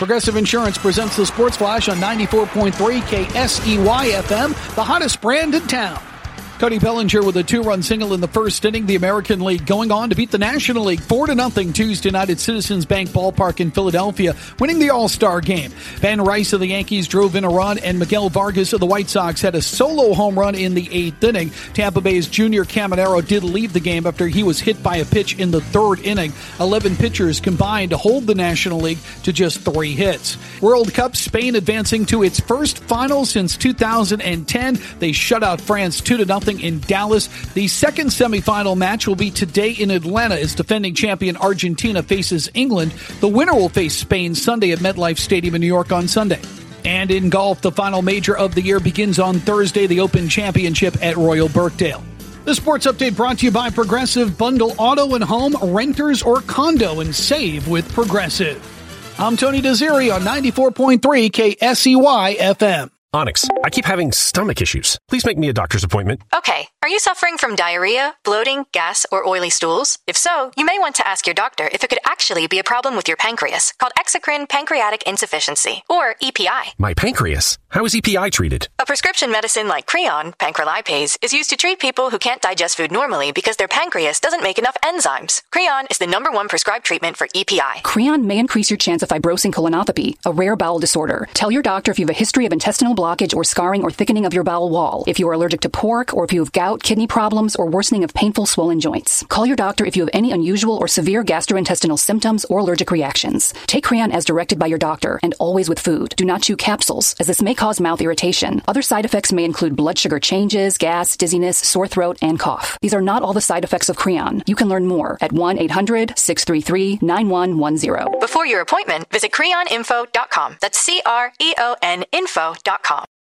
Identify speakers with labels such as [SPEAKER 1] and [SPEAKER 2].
[SPEAKER 1] Progressive Insurance presents the Sports Flash on 94.3 KSEY-FM, the hottest brand in town. Cody Bellinger with a 2-run single in the first inning. The American League going on to beat the National League 4-0 Tuesday night at Citizens Bank Ballpark in Philadelphia, winning the All-Star game. Van Rice of the Yankees drove in a run, and Miguel Vargas of the White Sox had a solo home run in the 8th inning. Tampa Bay's Junior Caminero did leave the game after he was hit by a pitch in the 3rd inning. 11 pitchers combined to hold the National League to just 3 hits. World Cup, Spain advancing to its first final since 2010. They shut out France 2-0 in Dallas. The second semifinal match will be today in Atlanta as defending champion Argentina faces England. The winner will face Spain Sunday at MetLife Stadium in New York on Sunday. And in golf, the final major of the year begins on Thursday, the Open Championship at Royal Birkdale. The sports update brought to you by Progressive. Bundle auto and home, renters or condo, and save with Progressive. I'm Tony Desiri on 94.3 KSEY-FM.
[SPEAKER 2] Onyx, I keep having stomach issues. Please make me a doctor's appointment.
[SPEAKER 3] Okay. Are you suffering from diarrhea, bloating, gas, or oily stools? If so, you may want to ask your doctor if it could actually be a problem with your pancreas, called exocrine pancreatic insufficiency, or EPI.
[SPEAKER 2] My pancreas? How is EPI treated?
[SPEAKER 3] A prescription medicine like Creon, pancrelipase, is used to treat people who can't digest food normally because their pancreas doesn't make enough enzymes. Creon is the #1 prescribed treatment for EPI.
[SPEAKER 4] Creon may increase your chance of fibrosing colonopathy, a rare bowel disorder. Tell your doctor if you have a history of intestinal blockage or scarring or thickening of your bowel wall, if you are allergic to pork, or if you have gout, kidney problems, or worsening of painful swollen joints. Call your doctor if you have any unusual or severe gastrointestinal symptoms or allergic reactions. Take Creon as directed by your doctor, and always with food. Do not chew capsules, as this may cause mouth irritation. Other side effects may include blood sugar changes, gas, dizziness, sore throat, and cough. These are not all the side effects of Creon. You can learn more at 1-800-633-9110.
[SPEAKER 3] Before your appointment, visit creoninfo.com. That's CREON info.com.